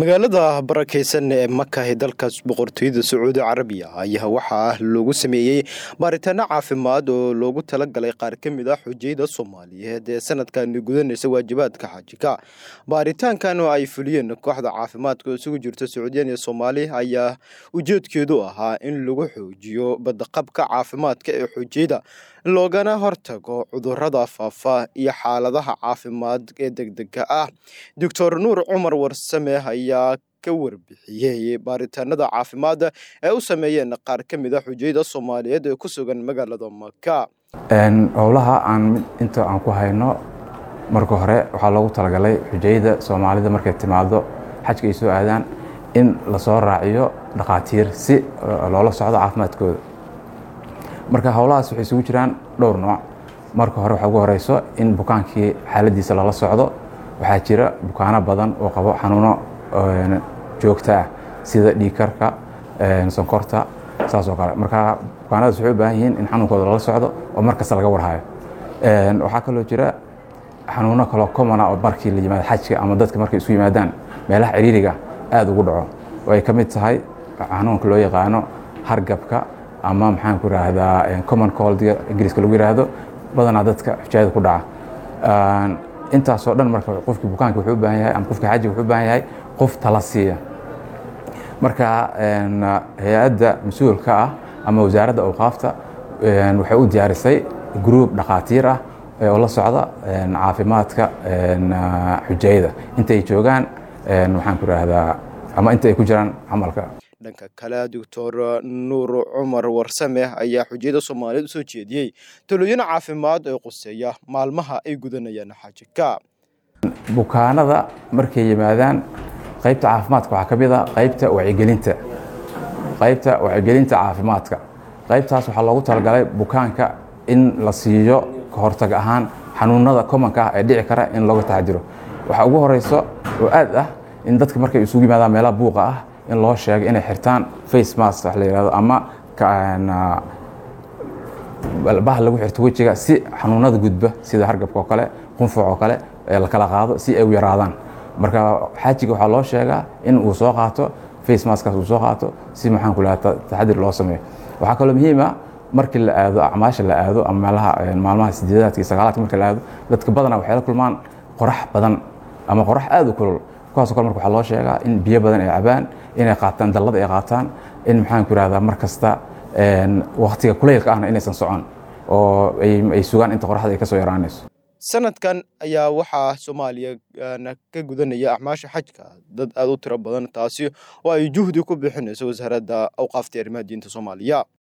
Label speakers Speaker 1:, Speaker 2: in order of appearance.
Speaker 1: magaalada barakeysan ee Maka ee dalkaas boqortooyada Sacuudi Carabiya ayaa waxaa lagu sameeyay baaritaano caafimaad oo loogu talagalay qaar ka mid ah xujayda Soomaaliyeed ee sanadkan gudanaysa waajibaadka xajka. Baaritaankan oo ay fuliyeen kooxda caafimaadka oo isugu jirta Sacuudiyan iyo Soomaali ayaa ujeedkeedu ahaa in lagu xoojiyo badqabka caafimaadka ee xujayda loogana hortago cudurrada faafa iyo xaaladaha caafimaad ee degdegga ah. Dr. Nuur Cumar Warsame ayaa ka warbixiyay baaritaanada caafimaad ee u sameeyeen qaar ka mid ah xujayda Soomaaliyeed ee ku sugan magaalada Maka.
Speaker 2: Howlaha inta aan ku hayno marka hore waxaa loogu talagalay xujayda Soomaalida markay timaado xajka ay soo aadaan in la soo raaciyo dhaqaatiir si loola socdo caafimaadkooda. marka howlahaas waxay isugu jiraan dhowr nooc. marka hore waxa ugu horeyso in bukaankii xaaladiisa lala socdo. waxaa jira bukaano badan oo qabo xanuuno joogto ah sida dhiig karka, sonkorta, saas oo kale. marka bukaanadaas waxay u baahan yihiin in xanuunkooda lala socdo oo markasta laga warhayo. waxaa kaloo jira xanuuno kaloo common ah oo markii la yimaado xajka ama dadka markay isu yimaadaan meelaha ciriiriga aad ugu dhaco oo ay ka mid tahay xanuunka loo yaqaano hargabka ama maxaan ku raahdaa common cold ingiriiska lagu yiraahdo badanaa dadka xujayada ku dhaca. intaas oo dhan marka qofkii bukaanka wuxuu u baahan yahay ama qofkii xajiga wuxuu u baahan yahay qof tala siiya. marka hay'adda mas'uulka ah ama wasaaradda awqaafta waxay u diyaarisay group dhaqaatiir ah oo la socda caafimaadka xujayada inta ay joogaan waxaan ku raahdaa ama inta ay ku jiraan camalka.
Speaker 1: dhanka kale Dr. Nuur Cumar Warsame ayaa xujayda Soomaaliyeed soo jeediyay talooyin caafimaad oo quseeya maalmaha ay gudanayaan xajka.
Speaker 2: bukaanada markay yimaadaan qaybta caafimaadka waxaa ka mid ah qaybta wacyigelinta caafimaadka. qaybtaas waxaa loogu talagalay bukaanka in la siiyo ka hortag ahaan xanuunada commonka ah ee dhici kara in looga taxadiro. waxaa ugu horeyso oo aad ah in dadka markay isugu yimaadaan meelaha buuqa ah in loo sheego inay xirtaan face mask wax la yiraahdo ama bahal lagu xirto wajiga si xanuunada gudba sida hargabka oo kale, qunfac oo kale la kala qaado si ay u yaraadaan. marka xajiga waxaa loo sheegaa in uu soo qaato face maskaas uu soo qaato si maxaan ku leeyahay taxadir loo sameeyo. waxaa kaloo muhiim ah markii la aado acmaasha la aado ama maalmaha 8aadka iyo 9aadka markii la aado dadka badanaa waxay la kulmaan qorax badan ama qorax aad u kulul. kuwaas oo kale marka waxaa loo sheegaa in biyo badan ay cabaan, inay qaataan dallada ay qaataan, in maxaan ku raahdaa markasta waqtiga kuleylka ahna inaysan socon oo ay sugaan inta qoraxda ay ka soo yaraanayso.
Speaker 1: sanadkan ayaa waxaa Soomaaliya ka gudanaya acmaasha xajka dad aad u tiro badan taasi oo ay juhdi ku bixinayso wasaaradda awqaafta iyo arrimaha diinta Soomaaliya.